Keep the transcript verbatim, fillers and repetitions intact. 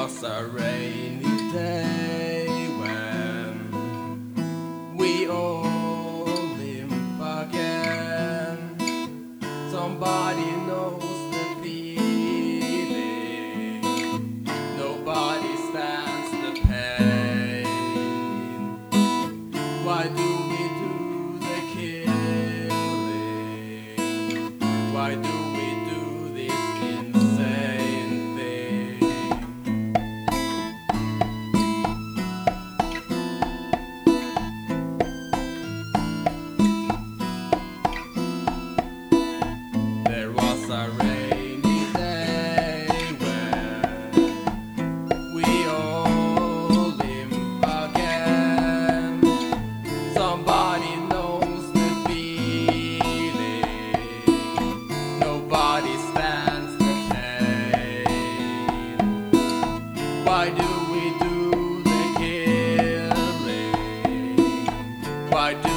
was a rainy day when we all limp again. Somebody knows the feeling, nobody stands the pain. Why do we do the killing? Why do we do this insane thing? There was a rainy day when we all limp again. Somebody knows the feeling, nobody stands the pain. Why do we do the killing? Why do